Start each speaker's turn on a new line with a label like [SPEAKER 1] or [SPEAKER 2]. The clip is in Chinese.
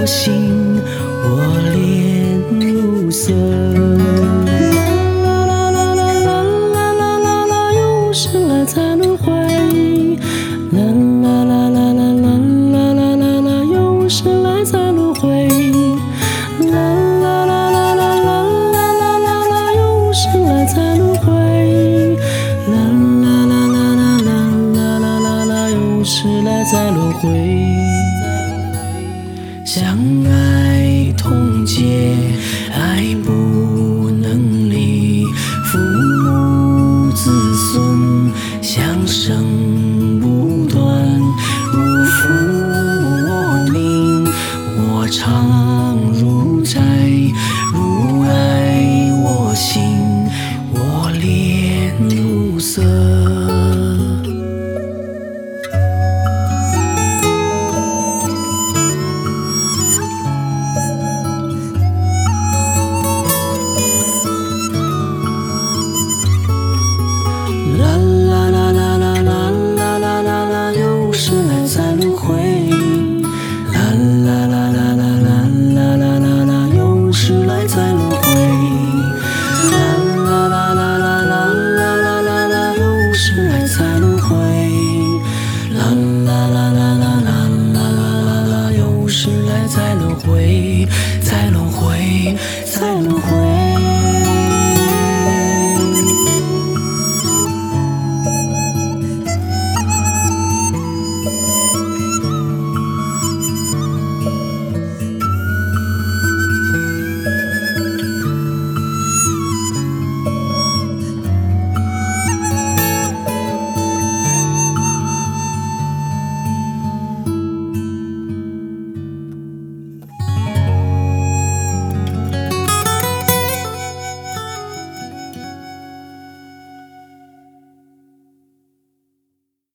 [SPEAKER 1] 心，我恋如色。啦啦啦啦啦啦啦啦啦，又是来在轮回。啦啦啦啦啦啦啦啦啦啦，又是来在轮回。啦啦啦啦啦啦啦啦啦啦，又是来在轮回。啦啦啦啦啦啦啦啦啦，又是来在轮回。相爱同结，爱不能离，父母子孙相生不断，如父我命，我常如债，如爱我心，我恋如色。啦啦啦啦啦啦啦啦啦啦，又是来在轮回。啦啦啦啦啦啦啦啦啦啦，又是来在轮回。啦啦啦啦啦啦啦啦啦啦，又是来在轮回。啦啦啦啦啦啦啦啦啦，又是来在轮回，在轮回，在轮回。